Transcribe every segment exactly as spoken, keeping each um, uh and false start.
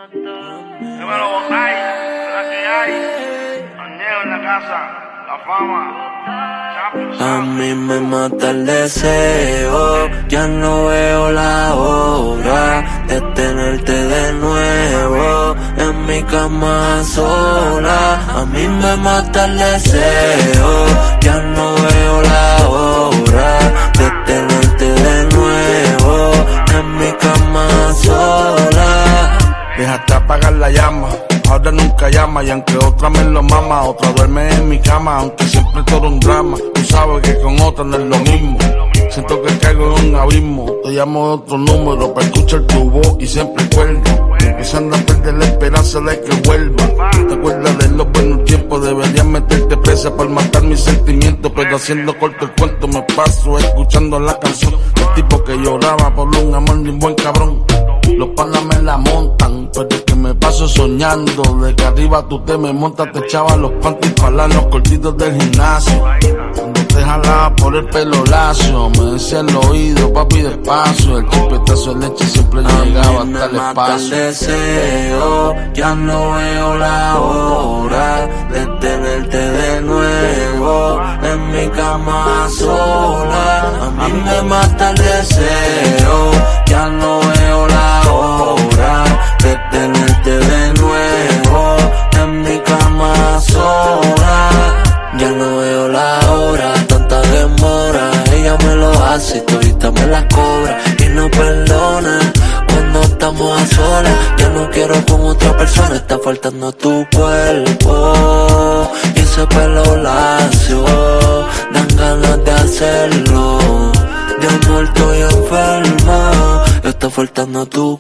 Dímelo, Botay, la que hay. Añeo en la casa, la fama. A mí me mata el deseo, ya no veo la hora de tenerte de nuevo en mi cama sola. A mí me mata el deseo, ya no veo la hora de tenerte de nuevo en mi cama sola. Déjate apagar la llama, ahora nunca llama. Y aunque otra me lo mama, otra duerme en mi cama. Aunque siempre todo un drama, tú sabes que con otra no es lo mismo. Siento que caigo en un abismo, te llamo de otro número para escuchar tu voz y siempre cuelgo. Empezando a perder la esperanza de que vuelva. Te acuerdas de los buenos tiempos, deberías meterte presa para matar mis sentimientos. Pero haciendo corto el cuento me paso escuchando la canción. El tipo que lloraba por un amor de un buen cabrón. Los panas me la montan, pero es que me paso soñando. De que arriba tú te me montas, te echaba los panties para los cortitos del gimnasio. Cuando te jalaba por el pelo lacio, me decía el oído, papi, despacio. El chupetazo de leche siempre llegaba hasta el espacio. El deseo, ya no veo la hora de tenerte de nuevo en mi cama sola. A mí me mata el deseo, ya no veo la hora de tenerte de nuevo en mi cama sola. Ya no veo la hora, tanta demora. Ella me lo hace y todita me la cobra y no perdona cuando estamos a solas. Ya no quiero con otra persona, está faltando tu cuerpo y ese pelo lacio. Dan ganas de hacerlo, de amor estoy enfermo. Está faltando tu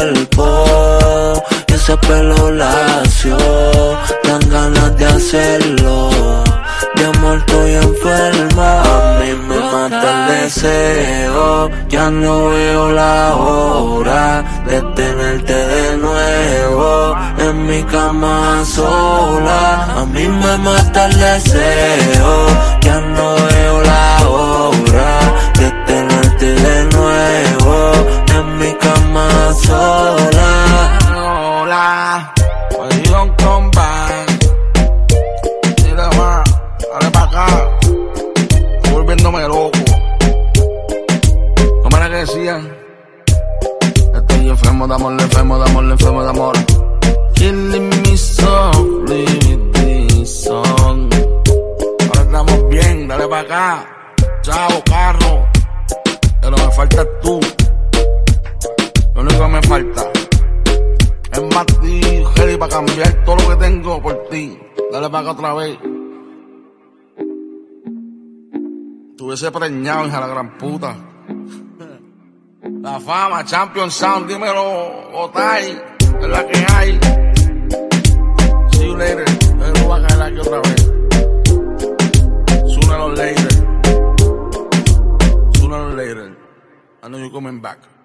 cuerpo y ese pelo lacio. Dan ganas de hacerlo, de amor estoy enfermo. A mí me mata el deseo, ya no veo la hora de tenerte de nuevo en mi cama sola. A mí me mata el deseo, ya no veo la hora de tenerte de nuevo en mi cama sola. Hola, I don't come back. Mira más, dale pa' acá, estoy volviéndome loco. ¿Cómo era que decían? Estoy enfermo de amor, enfermo de amor, enfermo de amor. Killing me softly with this song. Ahora estamos bien, dale pa' acá. Chao, carro. Pero me faltas tú. Lo único que me falta es más ti, Jerry, para cambiar todo lo que tengo por ti. Dale para acá otra vez. Tuviese preñado, hija de la gran puta. La fama, Champion Sound, dímelo, Botay, es la que hay. See you later. Yo no voy a caer aquí otra vez. Sooner or later. Sooner or later. I know you're coming back.